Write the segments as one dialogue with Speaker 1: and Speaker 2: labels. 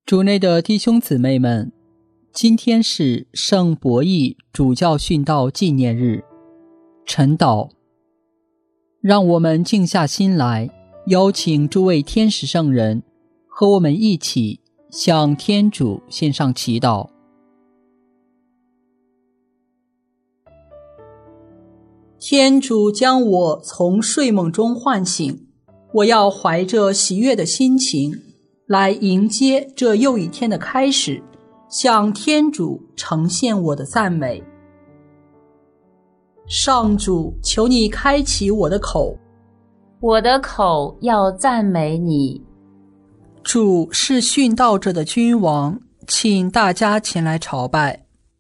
Speaker 1: 主内的弟兄姊妹们，今天是圣伯益主教殉道纪念日，晨祷。让我们静下心来，邀请诸位天使圣人和我们一起向天主献上祈祷。天主将我从睡梦中唤醒，我要怀着喜悦的心情来迎接这又一天的开始，向天主呈现我的赞美。上主，求你开启我的口，
Speaker 2: 我的口要赞美你。
Speaker 1: 主是殉道者的君王，请大家前来朝拜。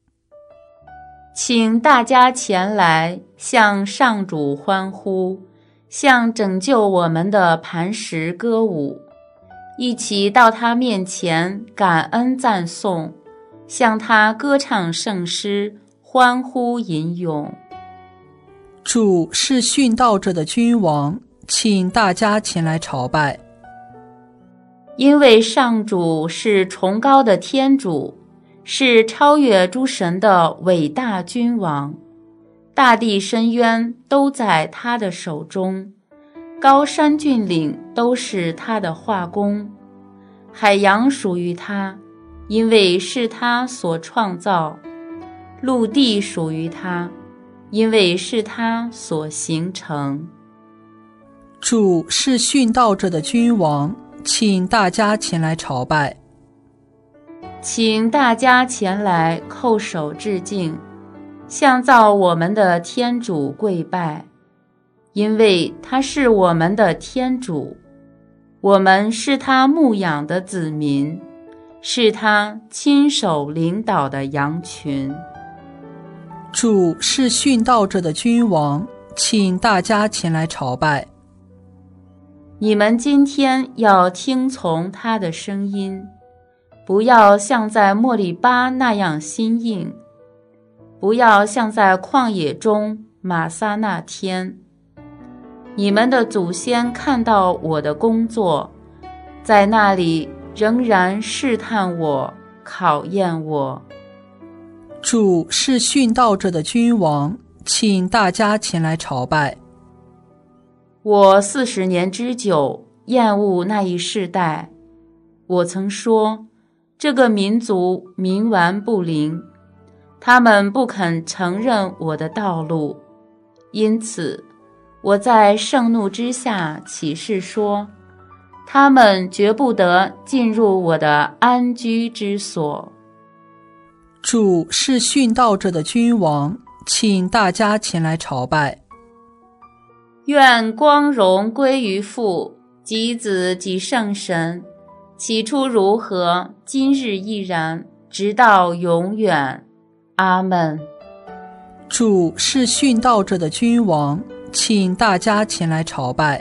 Speaker 2: 请大家前来向上主欢呼，向拯救我们的磐石歌舞，一起到他面前感恩赞颂，向他歌唱圣诗，欢呼吟咏。
Speaker 1: 主是殉道者的君王，请大家前来朝拜。
Speaker 2: 因为上主是崇高的天主，是超越诸神的伟大君王，大地深渊都在他的手中，高山峻岭都是他的画工，海洋属于他，因为是他所创造，陆地属于他，因为是他所形成。
Speaker 1: 主是殉道者的君王，请大家前来朝拜。
Speaker 2: 请大家前来叩首致敬，向造我们的天主跪拜，因为他是我们的天主，我们是他牧养的子民，是他亲手领导的羊群。
Speaker 1: 主是殉道者的君王，请大家前来朝拜。
Speaker 2: 你们今天要听从他的声音，不要像在莫利巴那样心硬，不要像在旷野中玛撒那天。你们的祖先看到我的工作，在那里仍然试探我，考验我。
Speaker 1: 主是殉道者的君王，请大家前来朝拜。
Speaker 2: 我40年之久厌恶那一世代，我曾说，这个民族冥顽不灵，他们不肯承认我的道路，因此我在盛怒之下起誓说，他们绝不得进入我的安居之所。
Speaker 1: 主是殉道者的君王，请大家前来朝拜。
Speaker 2: 愿光荣归于父及子及圣神，起初如何，今日亦然，直到永远。阿们。
Speaker 1: 主是殉道者的君王，请大家前来朝拜。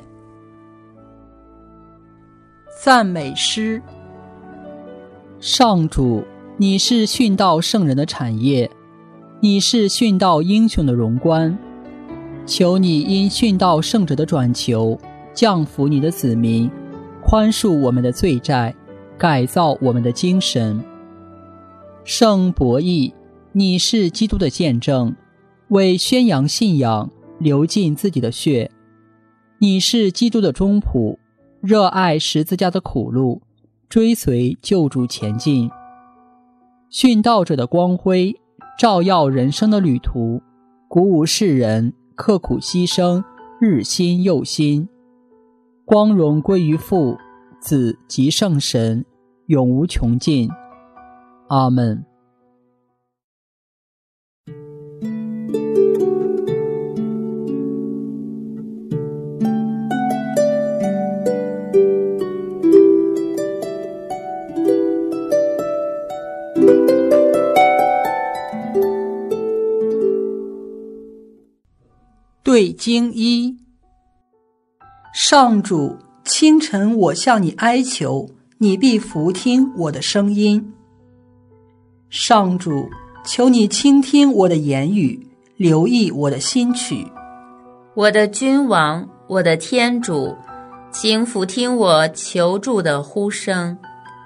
Speaker 1: 赞美诗。上主，你是殉道圣人的产业，你是殉道英雄的荣冠，求你因殉道圣者的转求，降服你的子民，宽恕我们的罪债，改造我们的精神。圣伯益，你是基督的见证，为宣扬信仰流尽自己的血。你是基督的忠仆，热爱十字架的苦路，追随救主前进。殉道者的光辉照耀人生的旅途，鼓舞世人刻苦牺牲，日新又新。光荣归于父、子及圣神，永无穷尽。阿们。对经一。上主，清晨我向你哀求，你必俯听我的声音。上主，求你倾听我的言语，留意我的心曲。
Speaker 2: 我的君王，我的天主，请俯听我求助的呼声，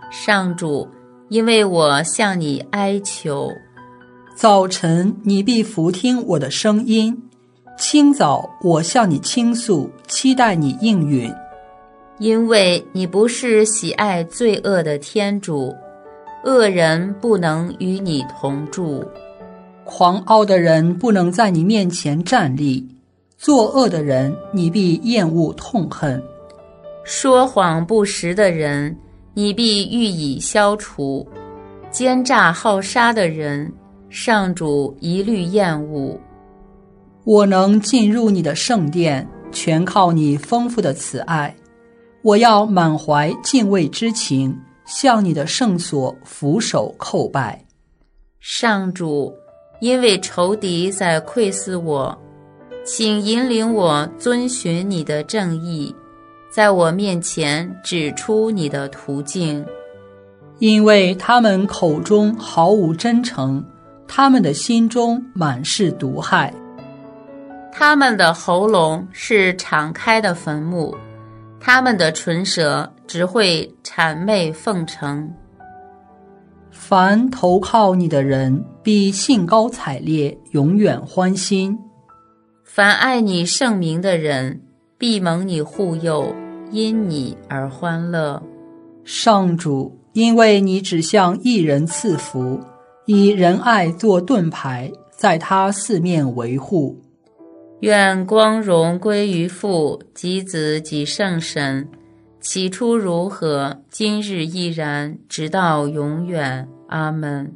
Speaker 2: 上主，因为我向你哀求。
Speaker 1: 早晨你必俯听我的声音，清早我向你倾诉，期待你应允。
Speaker 2: 因为你不是喜爱罪恶的天主，恶人不能与你同住。
Speaker 1: 狂傲的人不能在你面前站立，作恶的人你必厌恶痛恨。
Speaker 2: 说谎不实的人你必予以消除，奸诈好杀的人上主一律厌恶。
Speaker 1: 我能进入你的圣殿，全靠你丰富的慈爱。我要满怀敬畏之情，向你的圣所俯首叩拜。
Speaker 2: 上主，因为仇敌在窥伺我，请引领我遵循你的正义，在我面前指出你的途径。
Speaker 1: 因为他们口中毫无真诚，他们的心中满是毒害。
Speaker 2: 他们的喉咙是敞开的坟墓，他们的唇舌只会谄媚奉承。
Speaker 1: 凡投靠你的人必兴高采烈，永远欢心。
Speaker 2: 凡爱你圣名的人必蒙你护佑，因你而欢乐。
Speaker 1: 上主，因为你只向一人赐福，以仁爱做盾牌，在他四面维护。
Speaker 2: 愿光荣归于父及子及圣神，起初如何，今日亦然，直到永远。阿们。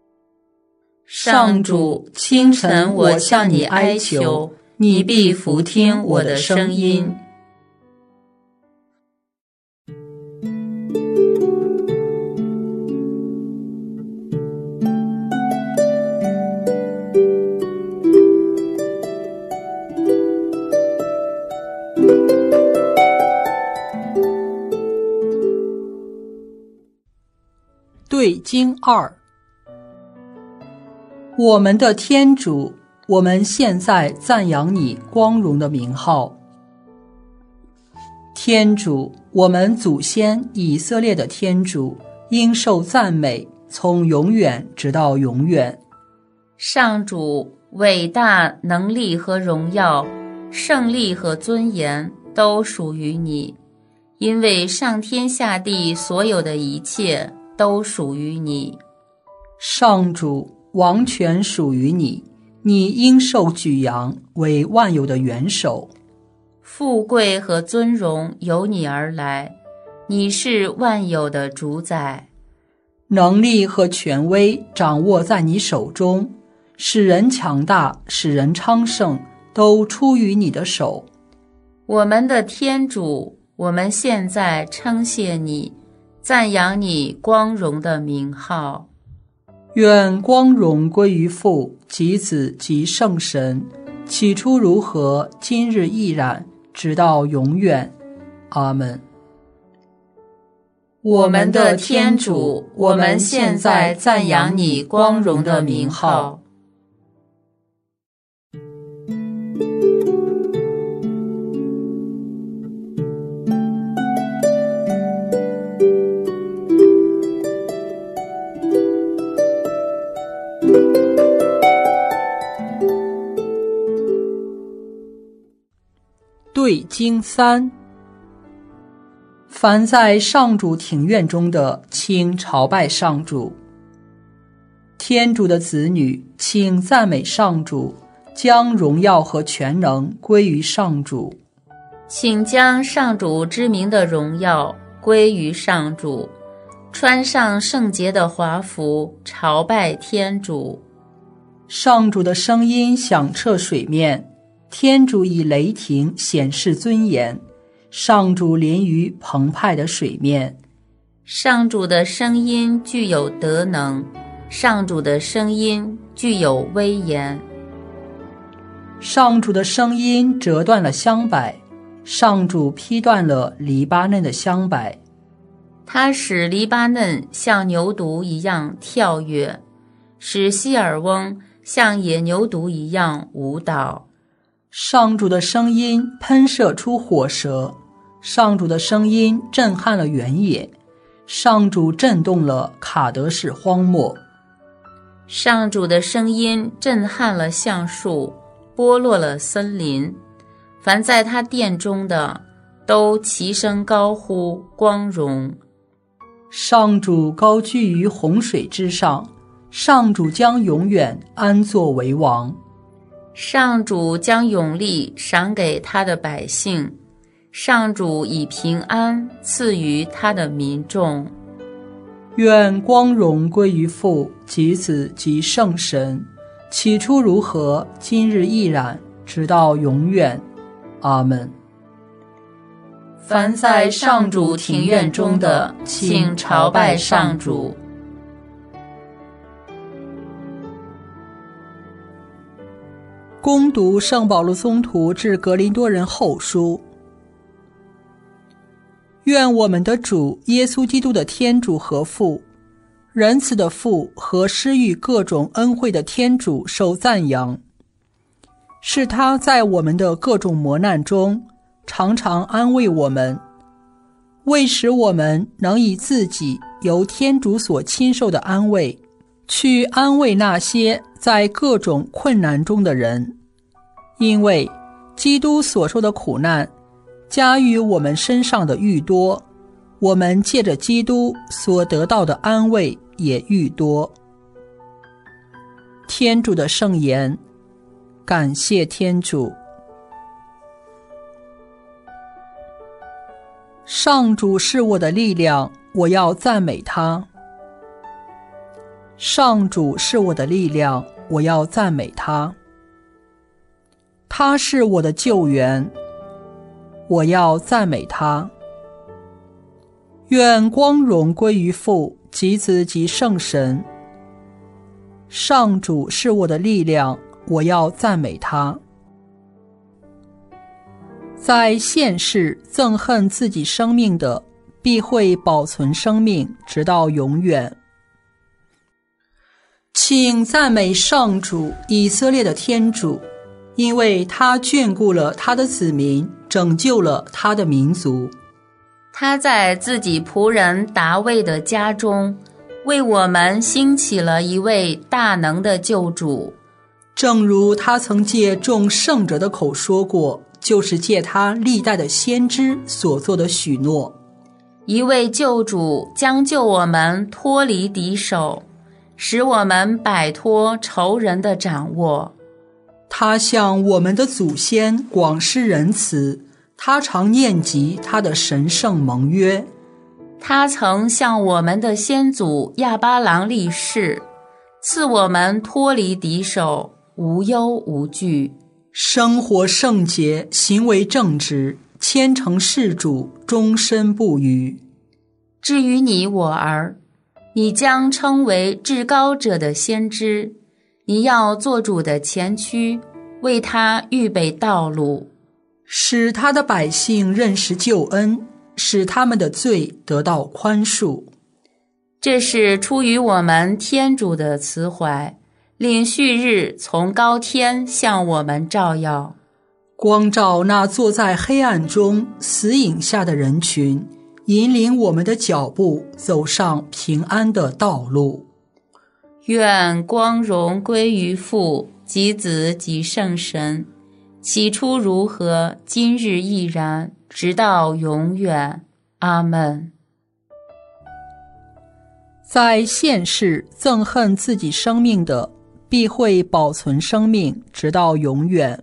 Speaker 2: 上主，清晨我向你哀求，你必俯听我的声音。
Speaker 1: 对经2。我们的天主，我们现在赞扬你光荣的名号。天主，我们祖先以色列的天主，应受赞美，从永远直到永远。
Speaker 2: 上主，伟大能力和荣耀，胜利和尊严都属于你，因为上天下地所有的一切都属于你。
Speaker 1: 上主，王权属于你，你应受举扬，为万有的元首。
Speaker 2: 富贵和尊荣由你而来，你是万有的主宰。
Speaker 1: 能力和权威掌握在你手中，使人强大，使人昌盛，都出于你的手。
Speaker 2: 我们的天主，我们现在称谢你，赞扬你光荣的名号。
Speaker 1: 愿光荣归于父及子及圣神，起初如何，今日亦然，直到永远。阿们。
Speaker 2: 我们的天主，我们现在赞扬你光荣的名号。
Speaker 1: 对经3。凡在上主庭院中的，请朝拜上主。天主的子女，请赞美上主，将荣耀和全能归于上主。
Speaker 2: 请将上主之名的荣耀归于上主，穿上圣洁的华服，朝拜天主。
Speaker 1: 上主的声音响彻水面，天主以雷霆显示尊严，上主临于澎湃的水面。
Speaker 2: 上主的声音具有德能，上主的声音具有威严。
Speaker 1: 上主的声音折断了香柏，上主劈断了黎巴嫩的香柏。
Speaker 2: 他使黎巴嫩像牛犊一样跳跃，使希尔翁像野牛犊一样舞蹈。
Speaker 1: 上主的声音喷射出火舌，上主的声音震撼了原野， 上主震动了卡德士荒漠，
Speaker 2: 上主的声音震撼了橡树，剥落了森林。凡在他殿中的，都齐声高呼光荣。
Speaker 1: 上主高居于洪水之上，上主将永远安坐为王。
Speaker 2: 上主将永利赏给他的百姓，上主以平安赐予他的民众。
Speaker 1: 愿光荣归于父及子及圣神，起初如何，今日亦然，直到永远。阿们。
Speaker 2: 凡在上主庭院中的，请朝拜上主。
Speaker 1: 恭读圣保禄宗徒致格林多人后书。愿我们的主耶稣基督的天主和父，仁慈的父和施予各种恩惠的天主受赞扬，是他在我们的各种磨难中常常安慰我们，为使我们能以自己由天主所亲受的安慰去安慰那些在各种困难中的人。因为基督所受的苦难加于我们身上的愈多，我们借着基督所得到的安慰也愈多。天主的圣言，感谢天主。上主是我的力量，我要赞美他。上主是我的力量，我要赞美他。他是我的救援，我要赞美他。愿光荣归于父及子及圣神。上主是我的力量，我要赞美他。在现世憎恨自己生命的，必会保存生命，直到永远。请赞美上主，以色列的天主，因为他眷顾了他的子民，拯救了他的民族。
Speaker 2: 他在自己仆人达味的家中，为我们兴起了一位大能的救主。
Speaker 1: 正如他曾借众圣者的口说过，就是借他历代的先知所做的许诺。
Speaker 2: 一位救主将救我们脱离敌手，使我们摆脱仇人的掌握。
Speaker 1: 他向我们的祖先广施仁慈，他常念及他的神圣盟约。
Speaker 2: 他曾向我们的先祖亚巴郎立誓，赐我们脱离敌手，无忧无惧，
Speaker 1: 生活圣洁，行为正直，虔诚事主，终身不渝。
Speaker 2: 至于你我儿，你将称为至高者的先知，你要做主的前驱，为他预备道路，
Speaker 1: 使他的百姓认识救恩，使他们的罪得到宽恕。
Speaker 2: 这是出于我们天主的慈怀，令旭日从高天向我们照耀，
Speaker 1: 光照那坐在黑暗中死影下的人群，引领我们的脚步走上平安的道路。
Speaker 2: 愿光荣归于父及子及圣神，起初如何，今日亦然，直到永远。阿们。
Speaker 1: 在现世憎恨自己生命的，必会保存生命，直到永远。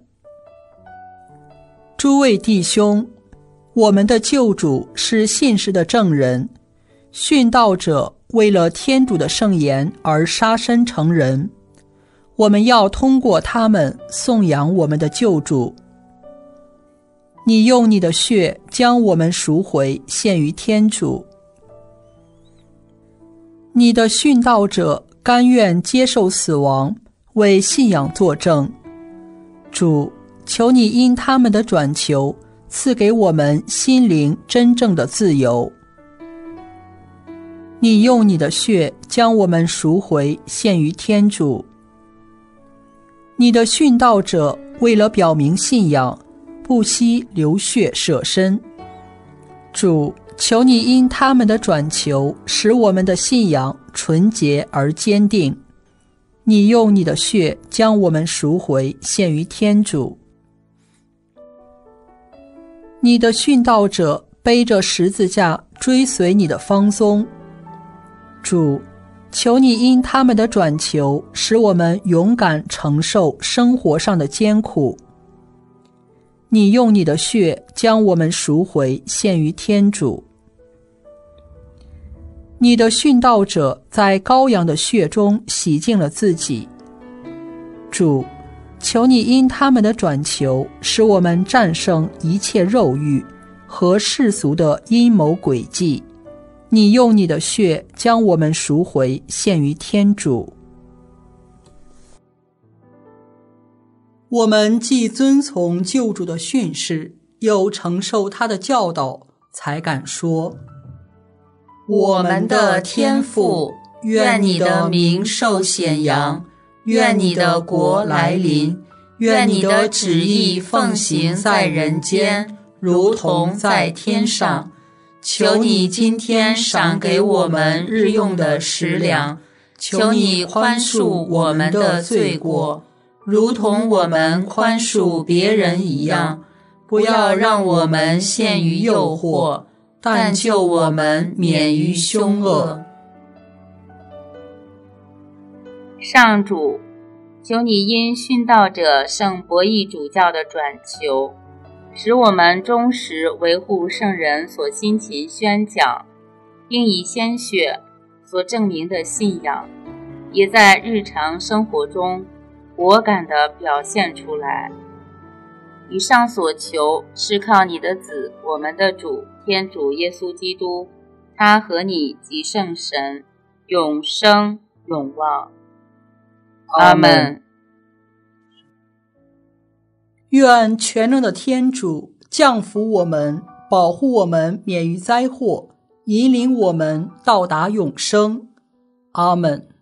Speaker 1: 诸位弟兄，我们的救主是信实的证人，殉道者为了天主的圣言而杀身成人，我们要通过他们颂扬我们的救主。你用你的血将我们赎回，献于天主。你的殉道者甘愿接受死亡，为信仰作证。主，求你因他们的转求，赐给我们心灵真正的自由。你用你的血将我们赎回，献于天主。你的殉道者为了表明信仰，不惜流血舍身。主， 求你因他们的转求，使我们的信仰纯洁而坚定。你用你的血将我们赎回，献于天主。你的殉道者背着十字架追随你的芳踪。主，求你因他们的转求，使我们勇敢承受生活上的艰苦。你用你的血将我们赎回，献于天主。你的殉道者在羔羊的血中洗净了自己。主，求你因他们的转求，使我们战胜一切肉欲和世俗的阴谋诡计。你用你的血将我们赎回，献于天主。我们既遵从救主的训示，又承受他的教导，才敢说：
Speaker 2: 我们的天父，愿你的名受显扬，愿你的国来临，愿你的旨意奉行在人间，如同在天上。求你今天赏给我们日用的食粮，求你宽恕我们的罪过，如同我们宽恕别人一样，不要让我们陷于诱惑，但救我们免于凶恶。上主，求你因殉道者圣伯益主教的转求，使我们忠实维护圣人所辛勤宣讲，并以鲜血所证明的信仰，也在日常生活中果敢地表现出来。以上所求是靠你的子，我们的主天主耶稣基督，他和你及圣神永生永望。阿们。
Speaker 1: 愿全能的天主降福我们，保护我们免于灾祸，引领我们到达永生。阿们。